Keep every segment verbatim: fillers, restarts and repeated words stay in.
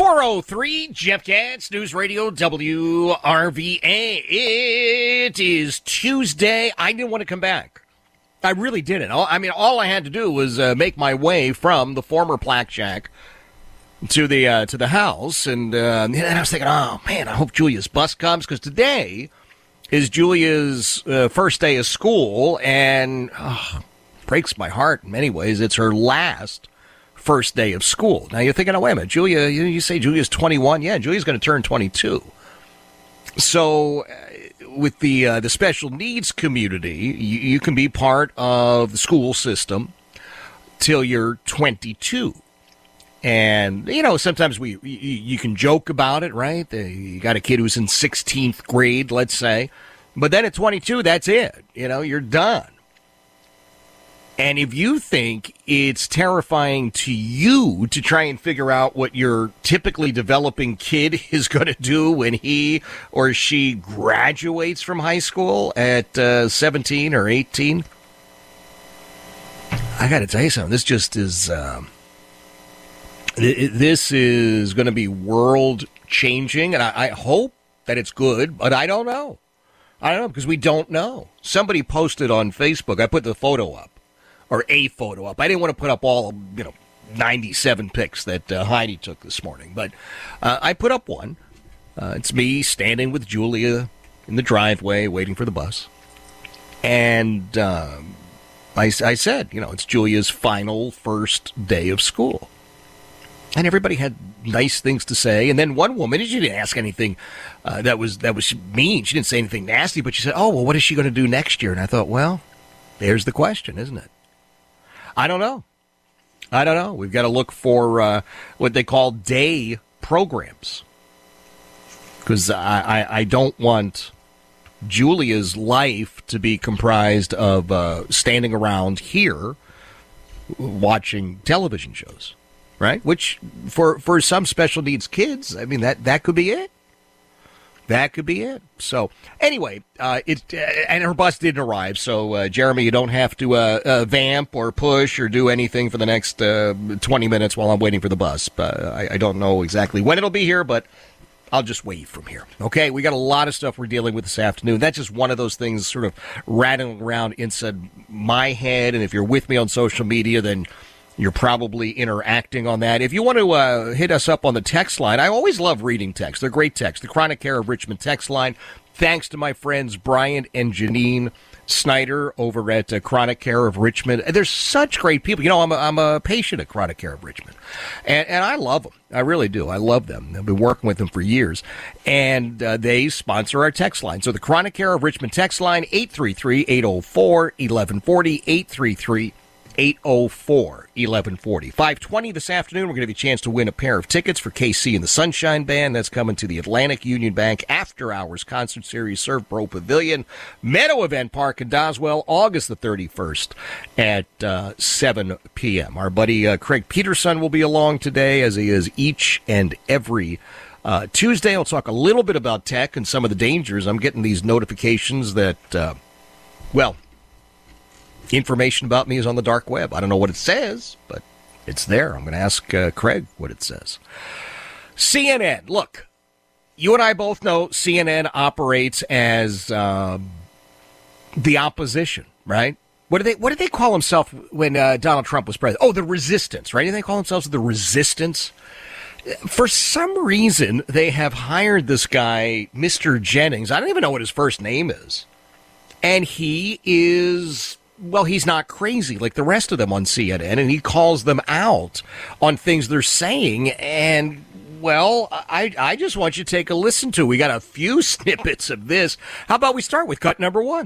four oh three, Jeff Katz, News Radio W R V A. It is Tuesday. I didn't want to come back. I really didn't. I mean, all I had to do was uh, make my way from the former Plaque Shack to the uh, to the house, and, uh, and I was thinking, oh, man, I hope Julia's bus comes, because today is Julia's uh, first day of school, and oh, breaks my heart in many ways. It's her last first day of school. Now you're thinking, oh, wait a minute, Julia, you, you say Julia's twenty-one. Yeah, Julia's going to turn twenty-two. So uh, with the uh, the special needs community, you, you can be part of the school system till you're twenty-two. And, you know, sometimes we you, you can joke about it, right? You got a kid who's in sixteenth grade, let's say. But then at twenty-two, that's it. You know, you're done. And if you think it's terrifying to you to try and figure out what your typically developing kid is going to do when he or she graduates from high school at uh, seventeen or eighteen, I got to tell you something. This just is, um, th- this is going to be world changing. And I-, I hope that it's good, but I don't know. I don't know, because we don't know. Somebody posted on Facebook. I put the photo up. Or a photo up. I didn't want to put up all, you know, ninety-seven pics that uh, Heidi took this morning. But uh, I put up one. Uh, it's me standing with Julia in the driveway waiting for the bus. And um, I, I said, you know, it's Julia's final first day of school. And everybody had nice things to say. And then one woman, she didn't ask anything uh, that was that was mean. She didn't say anything nasty. But she said, oh, well, what is she going to do next year? And I thought, well, there's the question, isn't it? I don't know. I don't know. We've got to look for uh, what they call day programs. Because I, I, I don't want Julia's life to be comprised of uh, standing around here watching television shows, right? Which, for, for some special needs kids, I mean, that, that could be it. That could be it. So, anyway, uh, it uh, and her bus didn't arrive. So, uh, Jeremy, you don't have to uh, uh, vamp or push or do anything for the next uh, twenty minutes while I'm waiting for the bus. Uh, I, I don't know exactly when it'll be here, but I'll just wave from here. Okay, we got a lot of stuff we're dealing with this afternoon. That's just one of those things sort of rattling around inside my head. And if you're with me on social media, then you're probably interacting on that. If you want to uh, hit us up on the text line, I always love reading text. They're great texts. The Chronic Care of Richmond text line. Thanks to my friends Brian and Janine Snyder over at uh, Chronic Care of Richmond. They're such great people. You know, I'm a, I'm a patient at Chronic Care of Richmond, and, and I love them. I really do. I love them. I've been working with them for years, and uh, they sponsor our text line. So the Chronic Care of Richmond text line, eight three three, eight oh four, eleven forty, eight three three, eight oh four, eleven forty. five twenty this afternoon, we're going to have a chance to win a pair of tickets for K C and the Sunshine Band. That's coming to the Atlantic Union Bank After Hours Concert Series, Serve Pro Pavilion, Meadow Event Park in Doswell, August the thirty-first at uh, seven p.m. Our buddy uh, Craig Peterson will be along today, as he is each and every uh, Tuesday. I'll talk a little bit about tech and some of the dangers. I'm getting these notifications that, uh, well, information about me is on the dark web. I don't know what it says, but it's there. I'm going to ask uh, Craig what it says. C N N. Look, you and I both know C N N operates as uh, the opposition, right? What do they What did they call themselves when uh, Donald Trump was president? Oh, the resistance, right? Did they call themselves the resistance? For some reason, they have hired this guy, Mister Jennings. I don't even know what his first name is. And he is... well, he's not crazy like the rest of them on C N N, and he calls them out on things they're saying. And, well, I, I just want you to take a listen to. We got a few snippets of this. How about we start with cut number one?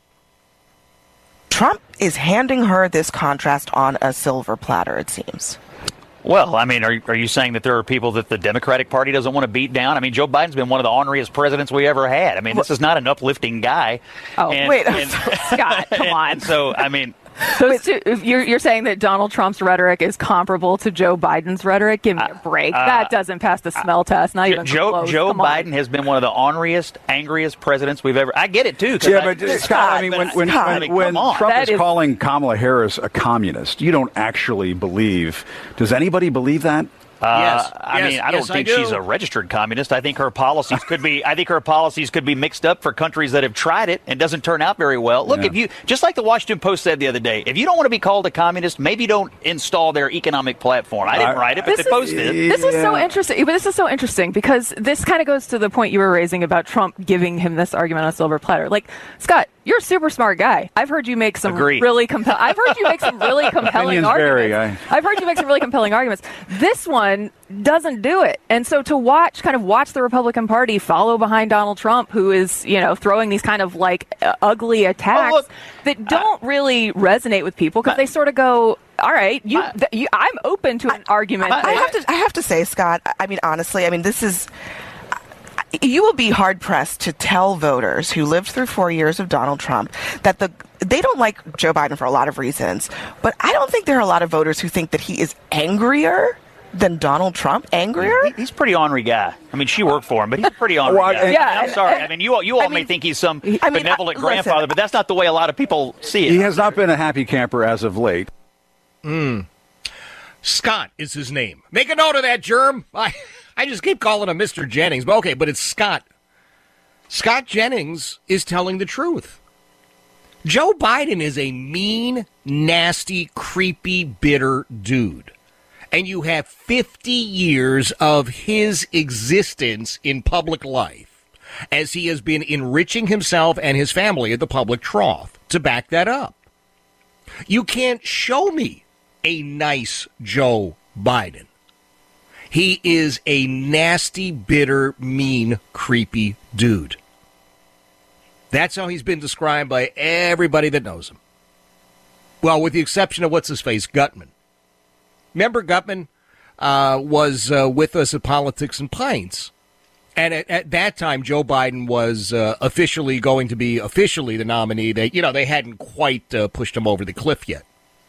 Trump is handing her this contrast on a silver platter, it seems. Well, I mean, are, are you saying that there are people that the Democratic Party doesn't want to beat down? I mean, Joe Biden's been one of the orneriest presidents we ever had. I mean, this is not an uplifting guy. Oh, and, wait, and, Scott, come on. And so, I mean... Those two, you're, you're saying that Donald Trump's rhetoric is comparable to Joe Biden's rhetoric? Give me a break. Uh, that doesn't pass the smell uh, test, not even Joe, close. Joe Come Biden on. has been one of the orneriest, angriest presidents we've ever... I get it, too. Yeah, I, but, Scott, Scott, I mean, when, when, Scott, when, I mean, when Trump That is, is calling Kamala Harris a communist, you don't actually believe... Does anybody believe that? Uh, yes. I yes. mean, I yes, don't think I do. she's a registered communist. I think her policies could be. I think her policies could be mixed up for countries that have tried it and doesn't turn out very well. Look, Yeah. if you just like the Washington Post said the other day, if you don't want to be called a communist, maybe don't install their economic platform. I didn't I- write it, but This the is- Post did. This is so Yeah. interesting. But this is so interesting because this kind of goes to the point you were raising about Trump giving him this argument on a silver platter. Like, Scott, you're a super smart guy. I've heard you make some Agree. really compelling. I've heard you make some really compelling Opinions arguments. vary, I- I've heard you make some really compelling arguments. This one doesn't do it. And so to watch, kind of watch the Republican Party follow behind Donald Trump, who is, you know, throwing these kind of like uh, ugly attacks look, that don't really resonate with people because they sort of go, all right, you, th- you, I'm open to an argument. I have to. I have to say, Scott. I mean, honestly, I mean, this is. You will be hard pressed to tell voters who lived through four years of Donald Trump that the they don't like Joe Biden for a lot of reasons, but I don't think there are a lot of voters who think that he is angrier than Donald Trump. Angrier? He- He's a pretty ornery guy. I mean, she worked for him, but he's a pretty ornery Well, guy. and- Yeah, I'm sorry. and- I mean, you all, you all I may mean- think he's some I mean, benevolent I- grandfather, listen, but that's not the way a lot of people see it. He has not been a happy camper as of late. Scott is his name. Make a note of that, Germ. I, I just keep calling him Mister Jennings, but okay, but it's Scott. Scott Jennings is telling the truth. Joe Biden is a mean, nasty, creepy, bitter dude. And you have fifty years of his existence in public life as he has been enriching himself and his family at the public trough to back that up. You can't show me a nice Joe Biden. He is a nasty, bitter, mean, creepy dude. That's how he's been described by everybody that knows him. Well, with the exception of what's-his-face, Gutman. Remember Gutman uh, was uh, with us at Politics and Pints. And at, at that time, Joe Biden was uh, officially going to be officially the nominee. They, you know, they hadn't quite uh, pushed him over the cliff yet.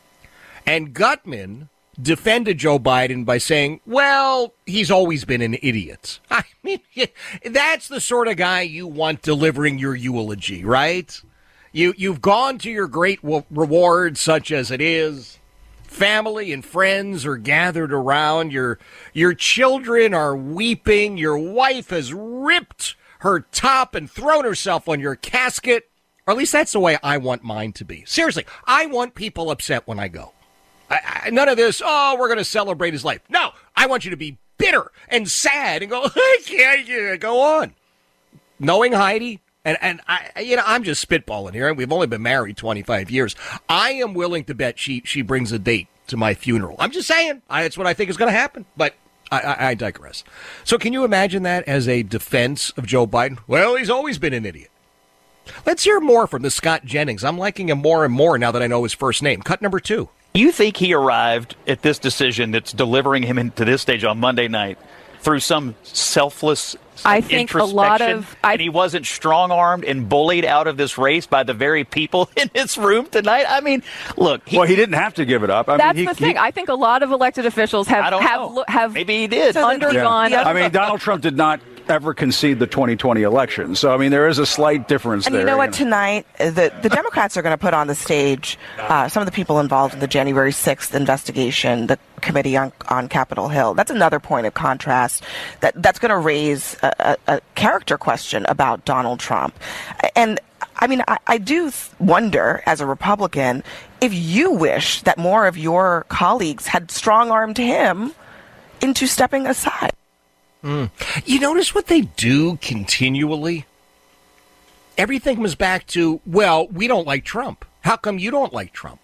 And Gutman defended Joe Biden by saying, well, he's always been an idiot. I mean, that's the sort of guy you want delivering your eulogy, right? You, you've gone to your great w- reward, such as it is. Family and friends are gathered around. Your, your children are weeping. Your wife has ripped her top and thrown herself on your casket. Or at least that's the way I want mine to be. Seriously, I want people upset when I go. I, I, none of this, oh, we're going to celebrate his life. No, I want you to be bitter and sad and go, I can't, yeah, go on. Knowing Heidi, and, and I, you know, I'm just spitballing here. We've only been married twenty-five years. I am willing to bet she, she brings a date to my funeral. I'm just saying. I, that's what I think is going to happen. But I, I, I digress. So can you imagine that as a defense of Joe Biden? Well, he's always been an idiot. Let's hear more from the Scott Jennings. I'm liking him more and more now that I know his first name. Cut number two. You think he arrived at this decision that's delivering him into this stage on Monday night through some selfless I think a lot introspection, of- I- and he wasn't strong-armed and bullied out of this race by the very people in this room tonight? I mean, look. He, Well, he didn't have to give it up. I That's mean, he, the thing. He, I think a lot of elected officials have I don't have know. lo- have Maybe he did. undergone. yeah. a- I mean, Donald Trump did not ever concede the twenty twenty election. So, I mean, there is a slight difference And there. you know what? know. Tonight, the, the Democrats are going to put on the stage uh, some of the people involved in the January sixth investigation, the committee on, on Capitol Hill. That's another point of contrast that, that's going to raise a, a, a character question about Donald Trump. And I mean, I, I do wonder, as a Republican, if you wish that more of your colleagues had strong-armed him into stepping aside. Mm. You notice what they do continually? Everything comes back to, well, we don't like Trump. How come you don't like Trump?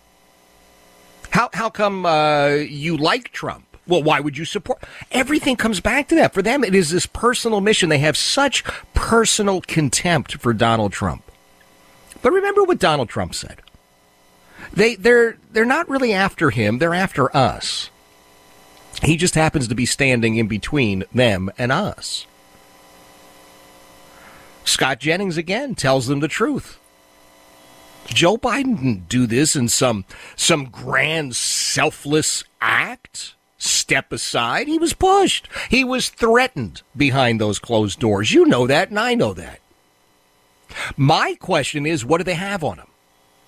How how come uh, you like Trump? Well, why would you support? Everything comes back to that. For them, it is this personal mission. They have such personal contempt for Donald Trump. But remember what Donald Trump said. They they're they're not really after him. They're after us. He just happens to be standing in between them and us. Scott Jennings again tells them the truth. Joe Biden didn't do this in some some grand selfless act. Step aside. He was pushed. He was threatened behind those closed doors. You know that, and I know that. My question is, what do they have on him?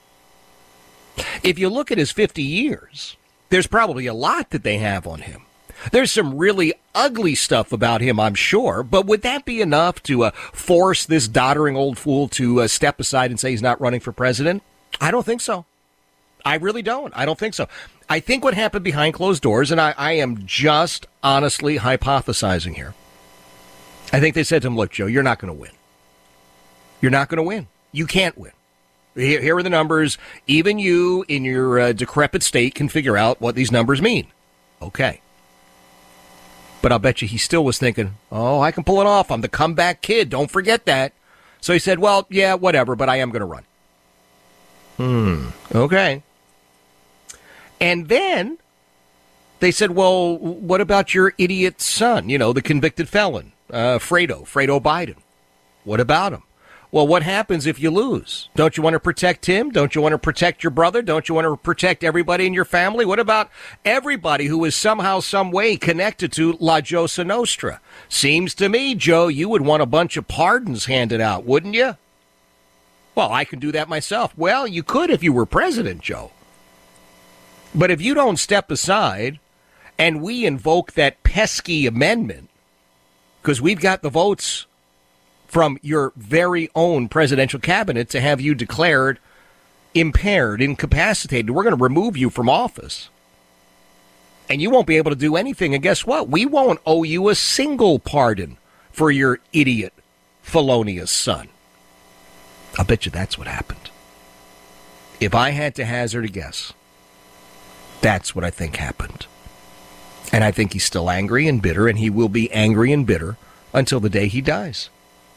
If you look at his fifty years, there's probably a lot that they have on him. There's some really ugly stuff about him, I'm sure, but would that be enough to uh, force this doddering old fool to uh, step aside and say he's not running for president? I don't think so. I really don't. I don't think so. I think what happened behind closed doors, and I, I am just honestly hypothesizing here, I think they said to him, look, Joe, you're not going to win. You're not going to win. You can't win. Here, here are the numbers. Even you in your uh, decrepit state can figure out what these numbers mean. Okay. But I'll bet you he still was thinking, oh, I can pull it off. I'm the comeback kid. Don't forget that. So he said, well, yeah, whatever, but I am going to run. Hmm. Okay. And then they said, well, what about your idiot son? You know, the convicted felon, uh, Fredo, Fredo Biden. What about him? Well, what happens if you lose? Don't you want to protect him? Don't you want to protect your brother? Don't you want to protect everybody in your family? What about everybody who is somehow, some way connected to La Cosa Nostra? Seems to me, Joe, you would want a bunch of pardons handed out, wouldn't you? Well, I can do that myself. Well, you could if you were president, Joe. But if you don't step aside and we invoke that pesky amendment, because we've got the votes from your very own presidential cabinet to have you declared impaired, incapacitated. We're going to remove you from office. And you won't be able to do anything. And guess what? We won't owe you a single pardon for your idiot, felonious son. I'll bet you that's what happened. If I had to hazard a guess, that's what I think happened. And I think he's still angry and bitter, and he will be angry and bitter until the day he dies.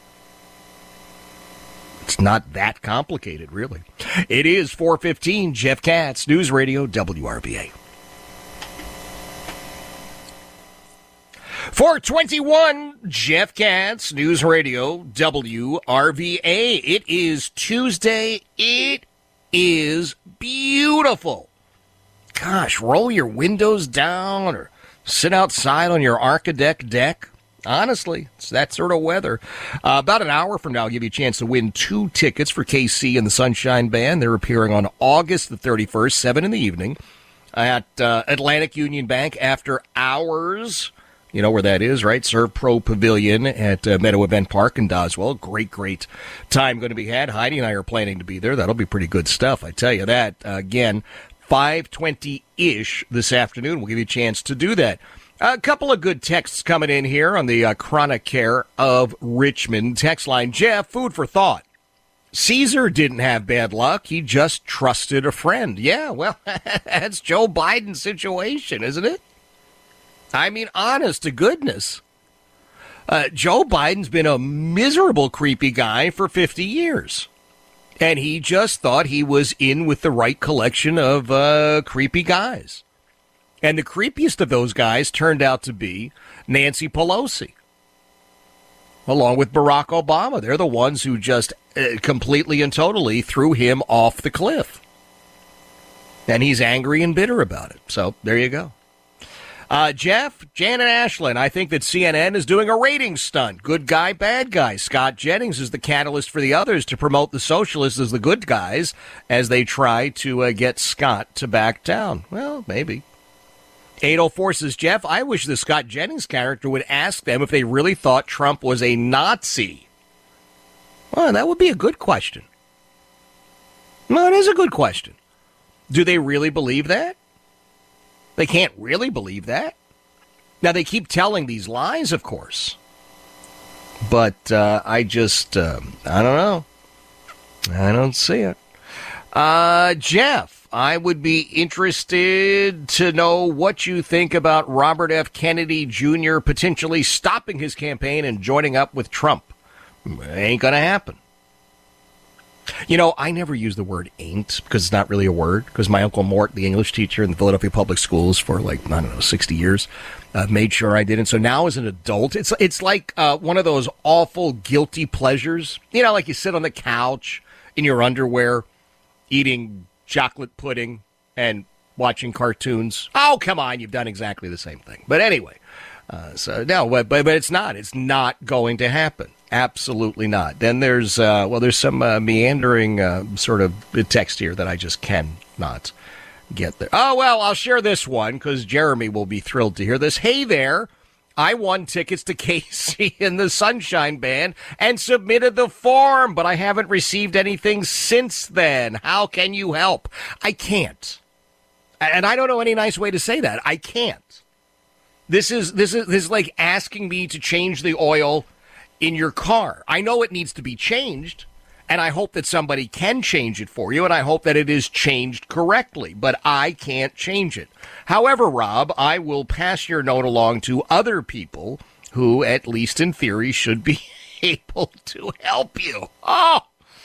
It's not that complicated, really. It is four fifteen, Jeff Katz, News Radio, W R V A. four twenty-one, Jeff Katz, News Radio, W R V A. It is Tuesday. It is beautiful. Gosh, roll your windows down or sit outside on your Archidec deck. Honestly, it's that sort of weather. Uh, about an hour from now, I'll give you a chance to win two tickets for K C and the Sunshine Band. They're appearing on August the thirty-first, seven in the evening at uh, Atlantic Union Bank after hours. You know where that is, right? ServPro Pavilion at uh, Meadow Event Park in Doswell. Great, great time going to be had. Heidi and I are planning to be there. That'll be pretty good stuff, I tell you that. Uh, again, five twenty-ish this afternoon. We'll give you a chance to do that. A couple of good texts coming in here on the uh, Chronic Care of Richmond text line. Jeff, food for thought. Caesar didn't have bad luck. He just trusted a friend. Yeah, well, that's Joe Biden's situation, isn't it? I mean, honest to goodness. Uh, Joe Biden's been a miserable, creepy guy for fifty years. And he just thought he was in with the right collection of uh, creepy guys. And the creepiest of those guys turned out to be Nancy Pelosi, along with Barack Obama. They're the ones who just uh, completely and totally threw him off the cliff. And he's angry and bitter about it. So there you go. Uh, Jeff, Jan and Ashlyn, I think that C N N is doing a ratings stunt. Good guy, bad guy. Scott Jennings is the catalyst for the others to promote the socialists as the good guys as they try to uh, get Scott to back down. Well, maybe. eight oh four says, Jeff, I wish the Scott Jennings character would ask them if they really thought Trump was a Nazi. Well, that would be a good question. Well, it is a good question. Do they really believe that? They can't really believe that. Now, they keep telling these lies, of course. But uh, I just, um, I don't know. I don't see it. Uh, Jeff, I would be interested to know what you think about Robert F. Kennedy Junior potentially stopping his campaign and joining up with Trump. Ain't going to happen. You know, I never use the word ain't because it's not really a word, because my Uncle Mort, the English teacher in the Philadelphia Public Schools for like, I don't know, sixty years, uh, made sure I didn't. So now as an adult, it's it's like uh, one of those awful guilty pleasures. You know, like you sit on the couch in your underwear eating chocolate pudding and watching cartoons. Oh, come on, you've done exactly the same thing. But anyway, uh, so no, but, but it's not. It's not going to happen. Absolutely not. Then there's, uh, well, there's some uh, meandering uh, sort of text here that I just cannot get there. Oh, well, I'll share this one because Jeremy will be thrilled to hear this. Hey there. I won tickets to Casey and the Sunshine Band and submitted the form, but I haven't received anything since then. How can you help? I can't. And I don't know any nice way to say that. I can't. This is this is this is like asking me to change the oil in your car. I know it needs to be changed, and I hope that somebody can change it for you, and I hope that it is changed correctly, but I can't change it. However, Rob, I will pass your note along to other people who, at least in theory, should be able to help you. Oh,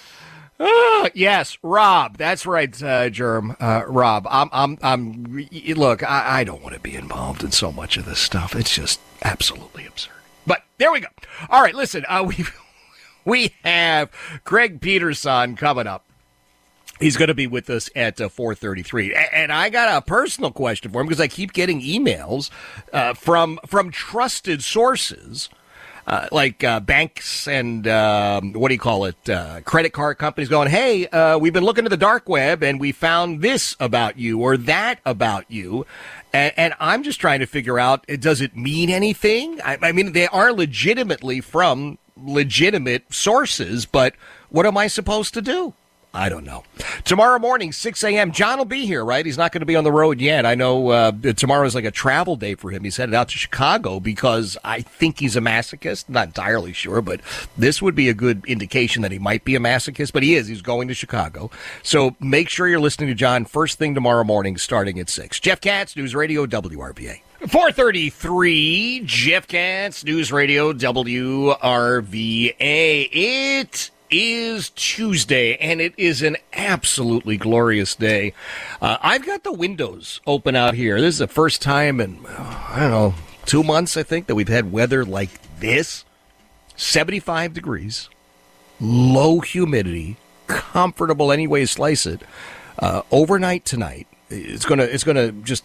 oh yes, Rob. That's right, uh, Germ. Uh, Rob, I'm, I'm, I'm, look, I, I don't want to be involved in so much of this stuff. It's just absolutely absurd. But there we go. All right, listen, uh, we we have Craig Peterson coming up. He's going to be with us at uh, four thirty-three. And I got a personal question for him because I keep getting emails uh, from from trusted sources uh, like uh, banks and um, what do you call it, uh, credit card companies going, hey, uh, we've been looking at the dark web and we found this about you or that about you. And, and I'm just trying to figure out, does it mean anything? I, I mean, they are legitimately from legitimate sources, but what am I supposed to do? I don't know. Tomorrow morning, six a.m., John will be here, right? He's not going to be on the road yet. I know uh, tomorrow is like a travel day for him. He's headed out to Chicago because I think he's a masochist. Not entirely sure, but this would be a good indication that he might be a masochist. But he is. He's going to Chicago. So make sure you're listening to John first thing tomorrow morning starting at six. Jeff Katz, News Radio, W R V A. four thirty-three, Jeff Katz, News Radio, W R V A. It is Tuesday, and it is an absolutely glorious day. Uh, I've got the windows open out here. This is the first time in, uh, I don't know, two months, I think, that we've had weather like this. seventy-five degrees, low humidity, comfortable any way you slice it. Uh, overnight tonight, it's gonna it's gonna just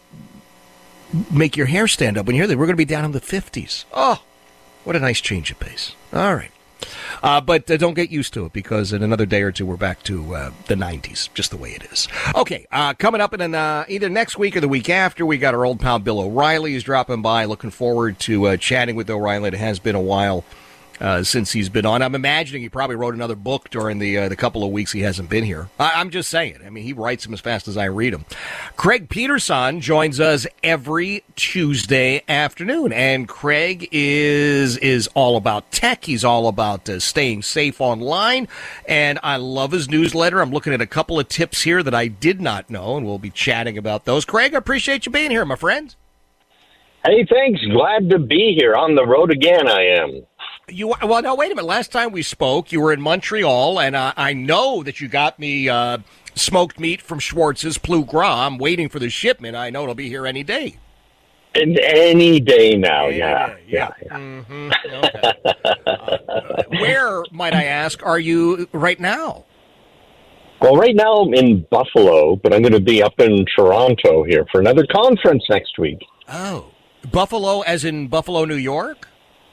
make your hair stand up when you hear that. We're gonna be down in the fifties. Oh, what a nice change of pace. All right. Uh, but uh, don't get used to it because in another day or two we're back to uh, the nineties, just the way it is. Okay, uh, coming up in an, uh, either next week or the week after, we got our old pal Bill O'Reilly who's dropping by. Looking forward to uh, chatting with O'Reilly. It has been a while uh, since he's been on. I'm imagining he probably wrote another book during the uh, the couple of weeks he hasn't been here. I- I'm just saying. I mean, he writes them as fast as I read them. Craig Peterson joins us every Tuesday afternoon, and Craig is is all about tech. He's all about uh, staying safe online, and I love his newsletter. I'm looking at a couple of tips here that I did not know, and we'll be chatting about those. Craig, I appreciate you being here, my friend. Hey, thanks. Glad to be here. On the road again, I am. You well, no, wait a minute. Last time we spoke, you were in Montreal, and uh, I know that you got me uh, smoked meat from Schwartz's Plus Gras. I'm waiting for the shipment. I know it'll be here any day. And any day now, Any yeah, day, yeah. yeah. yeah. Mm-hmm. Okay. uh, where, might I ask, are you right now? Well, right now I'm in Buffalo, but I'm going to be up in Toronto here for another conference next week. Oh, Buffalo, as in Buffalo, New York?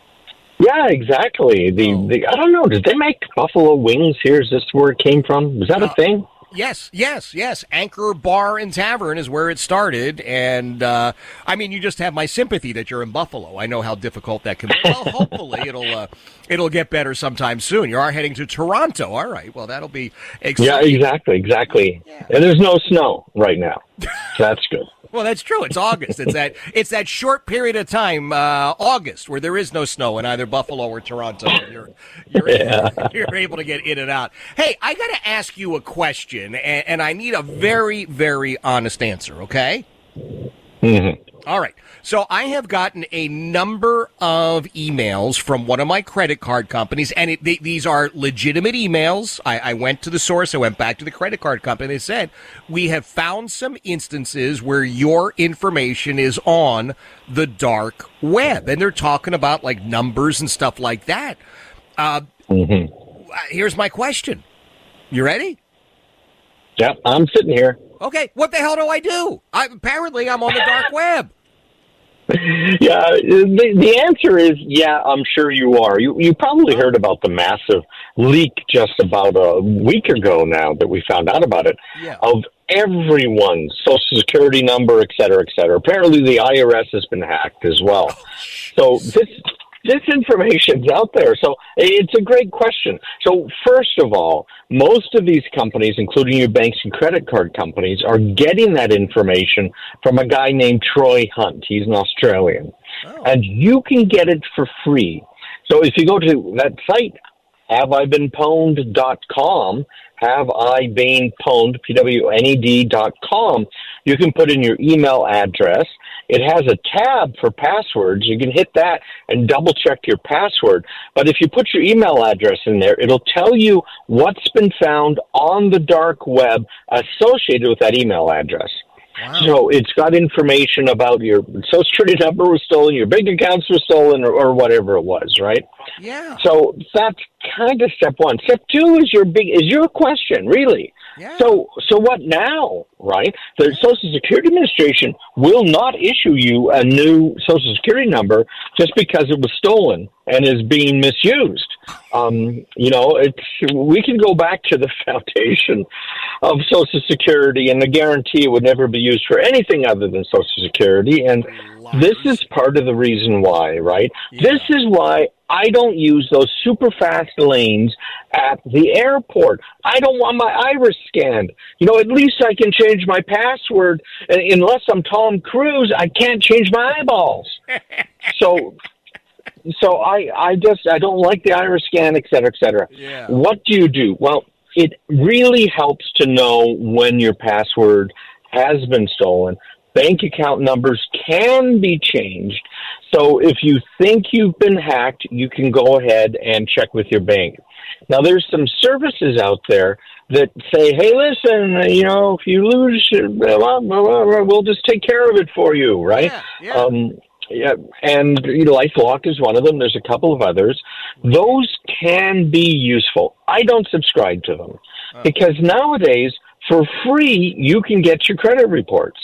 Yeah, exactly. The, Oh. the I don't know. Did they make buffalo wings here? Is this where it came from? Was that Uh, a thing? Yes, yes, yes. Anchor Bar and Tavern is where it started, and uh, I mean, you just have my sympathy that you're in Buffalo. I know how difficult that can be. Well, hopefully it'll uh, it'll get better sometime soon. You are heading to Toronto. All right. Well, that'll be Yeah, exciting. exactly, exactly. Yeah. And there's no snow right now. So that's good. Well, that's true. It's August. It's that it's that short period of time, uh, August, where there is no snow in either Buffalo or Toronto. You're you're, Yeah. you're able to get in and out. Hey, I got to ask you a question, and, and I need a very, very honest answer. Okay. Mm-hmm. All right. So I have gotten a number of emails from one of my credit card companies, and it, they, these are legitimate emails. I, I went to the source. I went back to the credit card company. They said, we have found some instances where your information is on the dark web. And they're talking about like numbers and stuff like that. Uh, Mm-hmm. Here's my question. You ready? Yep, I'm sitting here. Okay. What the hell do I do? I, apparently I'm on the dark web. Yeah, the, the answer is yeah, I'm sure you are. You you probably heard about the massive leak just about a week ago now that we found out about it, Yeah. of everyone's Social Security number, et cetera, et cetera. Apparently the I R S has been hacked as well. So this this information's out there. So it's a great question. So first of all, most of these companies, including your banks and credit card companies, are getting that information from a guy named Troy Hunt. He's an Australian. Oh. And you can get it for free. So if you go to that site, have I been pwned dot com, have I been pwned, P W N E D dot com, you can put in your email address. It has a tab for passwords. You can hit that and double check your password. But if you put your email address in there, it'll tell you what's been found on the dark web associated with that email address. Wow. So it's got information about your Social Security number was stolen, your bank accounts were stolen, or, or whatever it was, right? Yeah. So that's kind of step one. Step two is your big is your question, really. Yeah. So so what now, right? The Social Security Administration will not issue you a new Social Security number just because it was stolen and is being misused. Um, you know, it's we can go back to the foundation of Social Security, and the guarantee it would never be used for anything other than Social Security. And this is part of the reason why, right? Yeah. This is why I don't use those super fast lanes at the airport. I don't want my iris scanned. You know, at least I can change my password. And unless I'm Tom Cruise, I can't change my eyeballs. so, so I, I just, I don't like the iris scan, et cetera, et cetera. Yeah. What do you do? Well, it really helps to know when your password has been stolen. Bank account numbers can be changed. So if you think you've been hacked, you can go ahead and check with your bank. Now, there's some services out there that say, hey, listen, you know, if you lose, blah, blah, blah, blah, we'll just take care of it for you, right? Yeah, yeah. Um, yeah, and you know, LifeLock is one of them. There's a couple of others. Those can be useful. I don't subscribe to them because nowadays, for free, you can get your credit reports.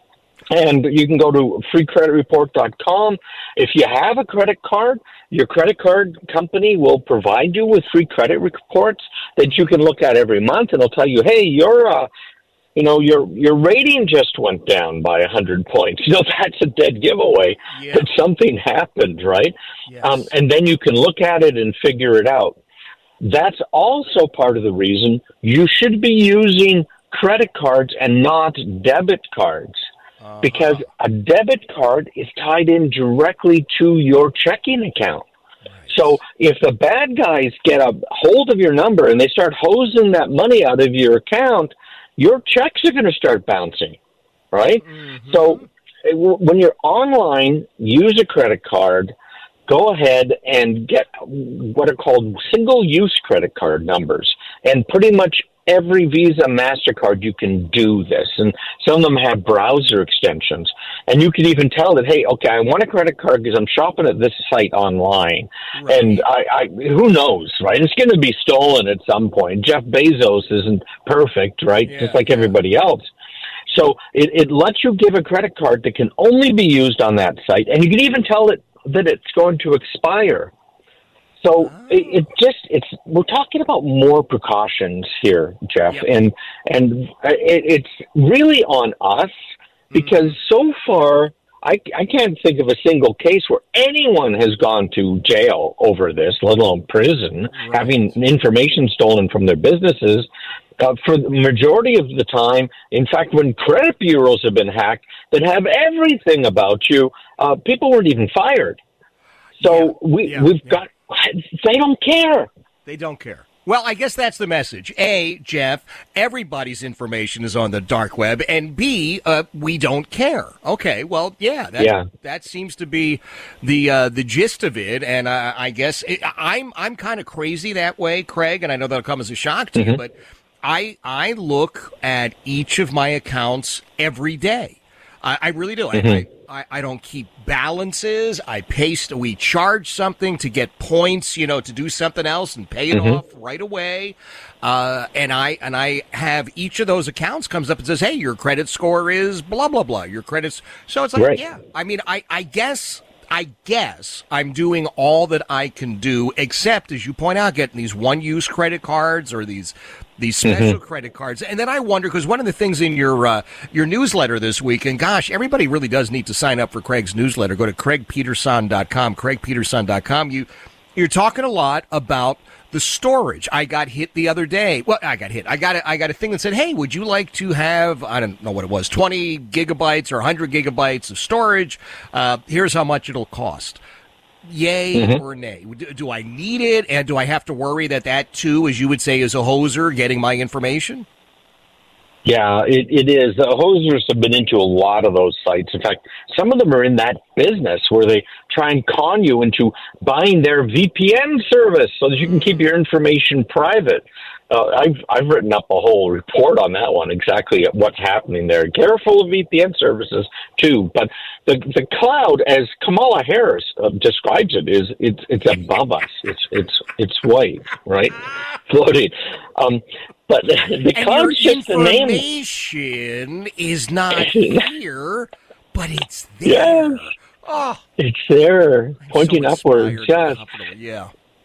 And you can go to free credit report dot com. If you have a credit card, your credit card company will provide you with free credit reports that you can look at every month, and it'll tell you, hey, your, uh, you know, your your rating just went down by a hundred points. You know, that's a dead giveaway Yeah. that something happened, right? Yes. Um, and then you can look at it and figure it out. That's also part of the reason you should be using credit cards and not debit cards. Because a debit card is tied in directly to your checking account. So if the bad guys get a hold of your number and they start hosing that money out of your account, your checks are going to start bouncing, right? Mm-hmm. So when you're online, use a credit card. Go ahead and get what are called single-use credit card numbers. And pretty much every Visa, MasterCard, you can do this. And some of them have browser extensions. And you can even tell that, hey, okay, I want a credit card because I'm shopping at this site online. Right. And I, I, who knows, right? It's going to be stolen at some point. Jeff Bezos isn't perfect, right? Yeah, Just like yeah. everybody else. So it, it lets you give a credit card that can only be used on that site. And you can even tell it that it's going to expire. So oh. it, it just, it's, we're talking about more precautions here, Jeff, yep. and, and it, it's really on us because mm-hmm. so far, I, I can't think of a single case where anyone has gone to jail over this, let alone prison, right. having information stolen from their businesses. Uh, for the majority of the time, in fact, when credit bureaus have been hacked that have everything about you, uh, people weren't even fired. So yeah. we, yeah. we've yeah. got, they don't care. They don't care. Well, I guess that's the message. A, Jeff, everybody's information is on the dark web, and B, uh, we don't care. Okay, well, yeah, that, yeah. that seems to be the uh, the gist of it, and uh, I guess it, I'm I'm kind of crazy that way, Craig, and I know that'll come as a shock to mm-hmm. you, but I I look at each of my accounts every day. I, I really do. Mm-hmm. I, I, I don't keep balances. I paste. We charge something to get points, you know, to do something else and pay it Mm-hmm. off right away. Uh, and I and I have each of those accounts comes up and says, "Hey, your credit score is blah blah blah." Your credits. So it's like, Right. yeah. I mean, I I guess. I guess I'm doing all that I can do, except, as you point out, getting these one-use credit cards or these these special Mm-hmm. credit cards. And then I wonder, because one of the things in your uh, your newsletter this week, and gosh, everybody really does need to sign up for Craig's newsletter. Go to craig peterson dot com, craig peterson dot com. You, you're talking a lot about the storage. I got hit the other day. Well, I got hit. I got a, I got a thing that said, "Hey, would you like to have, I don't know what it was, twenty gigabytes or one hundred gigabytes of storage? Uh, here's how much it'll cost." Yay Mm-hmm. or nay? Do, do I need it? And do I have to worry that that, too, as you would say, is a hoser getting my information? Yeah, it, it is. The hosers have been into a lot of those sites. In fact, some of them are in that business where they try and con you into buying their V P N service so that you can keep your information private. Uh, I've I've written up a whole report on that one, exactly what's happening there. Careful of V P N services too, but the the cloud, as Kamala Harris uh, describes it, is it's it's above us. It's it's it's white, right, floating. Um, but the, the And cloud's your just the name. information is not here, but it's there. Yeah. Oh, It's there, pointing so upwards. inspired and Yes. comfortable. Yeah.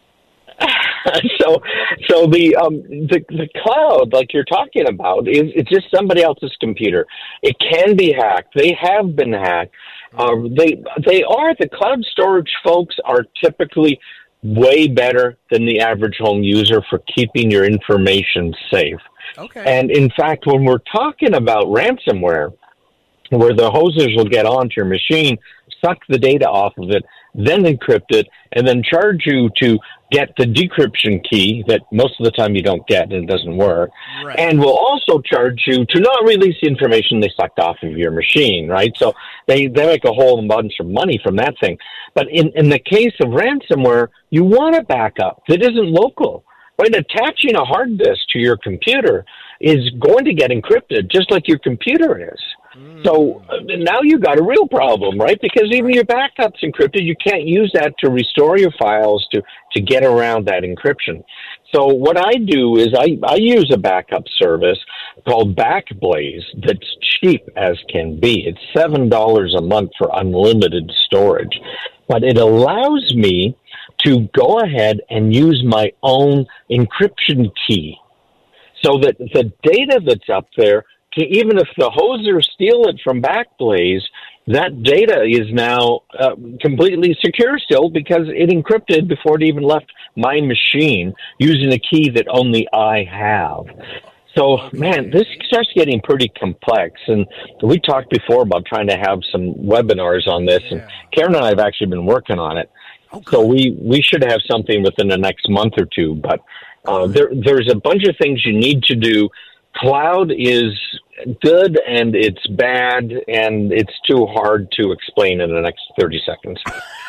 so, so the um the the cloud, like you're talking about, is it's just somebody else's computer. It can be hacked. They have been hacked. Uh, they they are the cloud storage folks are typically way better than the average home user for keeping your information safe. Okay. And in fact, when we're talking about ransomware, where the hosers will get onto your machine, suck the data off of it, then encrypt it, and then charge you to get the decryption key that most of the time you don't get and it doesn't work. Right. And will also charge you to not release the information they sucked off of your machine, right? So they, they make a whole bunch of money from that thing. But in, in the case of ransomware, you want a backup that isn't local. Right, attaching a hard disk to your computer is going to get encrypted, just like your computer is. Mm. So uh, now you've got a real problem, right? Because even your backup's encrypted. You can't use that to restore your files to, to get around that encryption. So what I do is I, I use a backup service called Backblaze that's cheap as can be. It's seven dollars a month for unlimited storage. But it allows me to go ahead and use my own encryption key so that the data that's up there, even if the hoser steal it from Backblaze, that data is now uh, completely secure still because it encrypted before it even left my machine using a key that only I have. So, man, this starts getting pretty complex. And we talked before about trying to have some webinars on this, yeah. and Karen and I have actually been working on it. Okay. So we, we should have something within the next month or two. But uh, there there's a bunch of things you need to do. Cloud is good and it's bad, and it's too hard to explain in the next thirty seconds.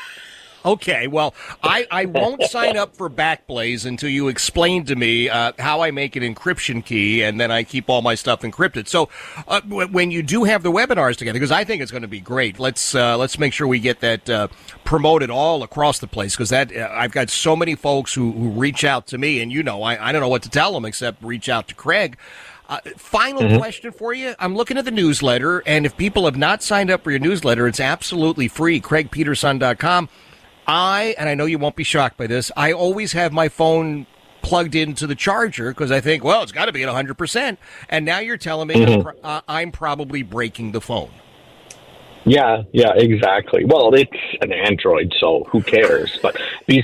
Okay, well, I, I won't sign up for Backblaze until you explain to me uh, how I make an encryption key, and then I keep all my stuff encrypted. So uh, w- when you do have the webinars together, because I think it's going to be great, let's uh, let's make sure we get that uh, promoted all across the place, because that uh, I've got so many folks who, who reach out to me, and you know, I, I don't know what to tell them except reach out to Craig. Uh, final mm-hmm. question for you. I'm looking at the newsletter, and if people have not signed up for your newsletter, it's absolutely free, craig peterson dot com. I, and I know you won't be shocked by this, I always have my phone plugged into the charger because I think, well, it's got to be at one hundred percent. And now you're telling me mm-hmm. I'm, uh, I'm probably breaking the phone. Yeah, yeah, exactly. Well, it's an Android, so who cares? But these...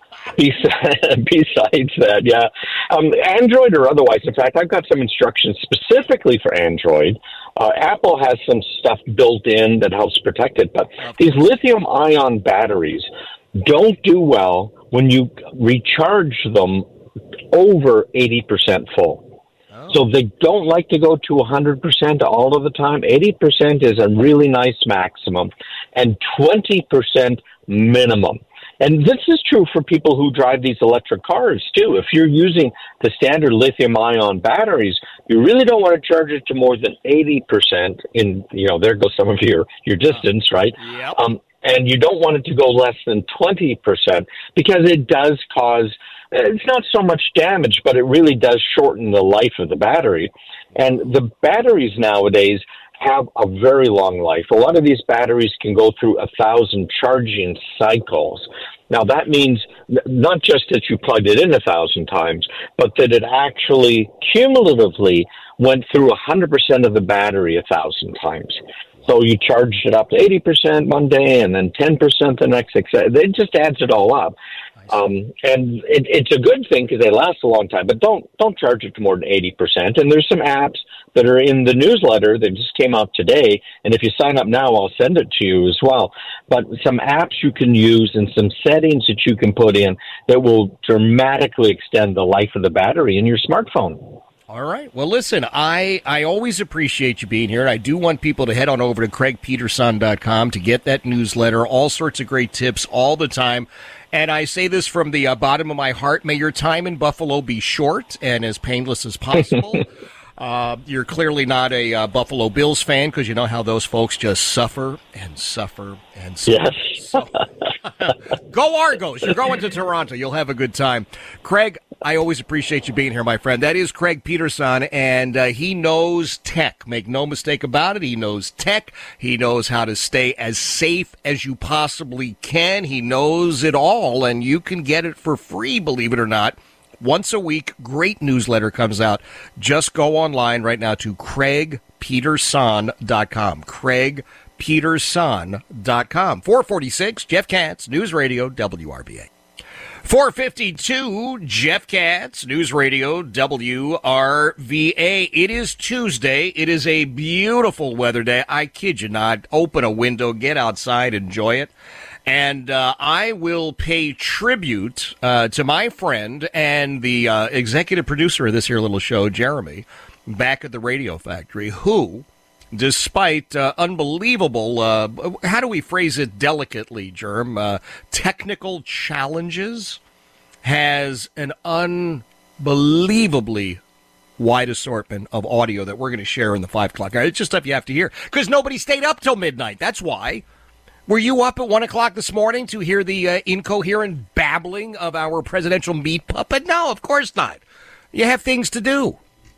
Besides that, yeah, um, Android or otherwise. In fact, I've got some instructions specifically for Android. Uh, Apple has some stuff built in that helps protect it, but these lithium-ion batteries don't do well when you recharge them over eighty percent full. Oh. So they don't like to go to one hundred percent all of the time. eighty percent is a really nice maximum, and twenty percent minimum. And this is true for people who drive these electric cars, too. If you're using the standard lithium-ion batteries, you really don't want to charge it to more than eighty percent in, you know, there goes some of your, your distance, right? Yep. Um, and you don't want it to go less than twenty percent because it does cause, it's not so much damage, but it really does shorten the life of the battery. And the batteries nowadays have a very long life. A lot of these batteries can go through a thousand charging cycles. Now, that means not just that you plugged it in a thousand times, but that it actually cumulatively went through one hundred percent of the battery a thousand times. So you charged it up to eighty percent one day and then ten percent the next. It just adds it all up. Um, and it, it's a good thing because they last a long time, but don't don't charge it to more than eighty percent. And there's some apps that are in the newsletter that just came out today. And if you sign up now, I'll send it to you as well. But some apps you can use and some settings that you can put in that will dramatically extend the life of the battery in your smartphone. All right. Well, listen, I, I always appreciate you being here. And I do want people to head on over to craig peterson dot com to get that newsletter, all sorts of great tips all the time. And I say this from the uh, bottom of my heart. May your time in Buffalo be short and as painless as possible. uh, you're clearly not a uh, Buffalo Bills fan because you know how those folks just suffer and suffer and suffer. Yes. So, go Argos. You're going to Toronto. You'll have a good time. Craig, I always appreciate you being here, my friend. That is Craig Peterson, and uh, he knows tech. Make no mistake about it. He knows tech. He knows how to stay as safe as you possibly can. He knows it all, and you can get it for free, believe it or not. Once a week, great newsletter comes out. Just go online right now to craig peterson dot com. craig peterson dot com. four forty-six, Jeff Katz, News Radio, W R V A. four fifty-two, Jeff Katz, News Radio, W R V A. It is Tuesday. It is a beautiful weather day. I kid you not. Open a window, get outside, enjoy it. And uh, I will pay tribute uh, to my friend and the uh, executive producer of this here little show, Jeremy, back at the Radio Factory, who, despite uh, unbelievable, uh, how do we phrase it delicately, Jerm, uh, technical challenges, has an unbelievably wide assortment of audio that we're going to share in the five o'clock hour. It's just stuff you have to hear because nobody stayed up till midnight. That's why. Were you up at one o'clock this morning to hear the uh, incoherent babbling of our presidential meat puppet? No, of course not. You have things to do.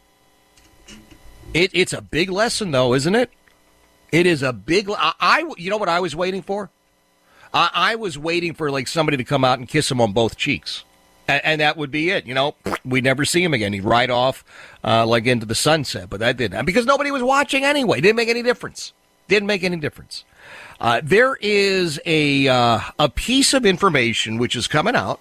It, it's a big lesson, though, isn't it? It is a big. I, I you know what I was waiting for? I, I was waiting for like somebody to come out and kiss him on both cheeks, and, and that would be it. You know, we'd never see him again. He'd ride off uh, like into the sunset. But that didn't, because nobody was watching anyway. Didn't make any difference. Didn't make any difference. Uh, there is a uh, a piece of information which is coming out.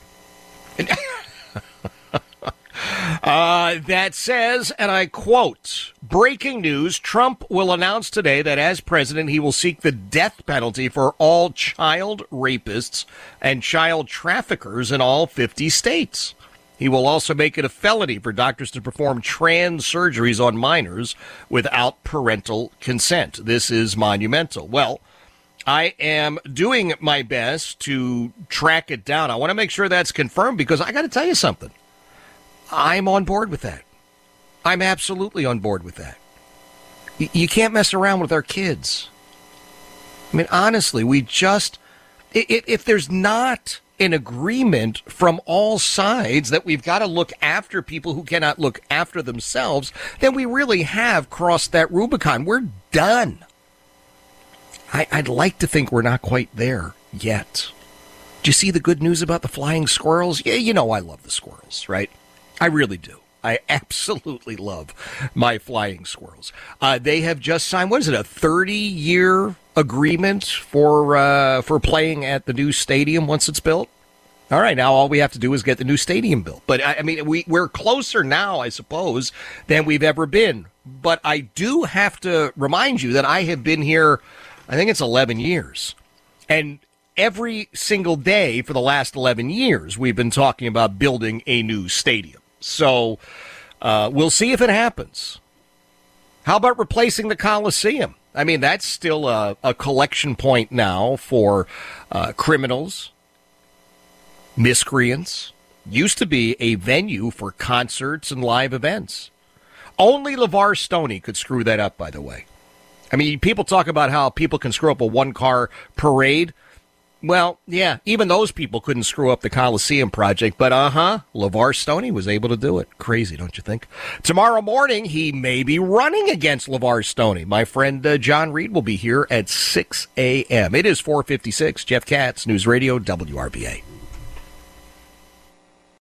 Uh, that says, and I quote, breaking news, Trump will announce today that as president, he will seek the death penalty for all child rapists and child traffickers in all fifty states. He will also make it a felony for doctors to perform trans surgeries on minors without parental consent. This is monumental. Well, I am doing my best to track it down. I want to make sure that's confirmed because I got to tell you something. I'm on board with that. I'm absolutely on board with that. Y- you can't mess around with our kids. I mean, honestly, we just, if, if there's not an agreement from all sides that we've got to look after people who cannot look after themselves, then we really have crossed that Rubicon. We're done. I, I'd like to think we're not quite there yet. Do you see the good news about the flying squirrels? Yeah, you know I love the squirrels, right? I really do. I absolutely love my flying squirrels. Uh, they have just signed, what is it, a thirty-year agreement for uh, for playing at the new stadium once it's built? All right, now all we have to do is get the new stadium built. But, I, I mean, we, we're closer now, I suppose, than we've ever been. But I do have to remind you that I have been here, I think it's eleven years. And every single day for the last eleven years, we've been talking about building a new stadium. So uh, we'll see if it happens. How about replacing the Coliseum? I mean, that's still a, a collection point now for uh, criminals miscreants, used to be a venue for concerts and live events. Only LeVar Stoney could screw that up, by the way. I mean, people talk about how people can screw up a one-car parade. Well, yeah, even those people couldn't screw up the Coliseum project, but uh-huh, LeVar Stoney was able to do it. Crazy, don't you think? Tomorrow morning, he may be running against LeVar Stoney. My friend uh, John Reed will be here at six a.m. It is four fifty-six. Jeff Katz, News Radio, W R B A.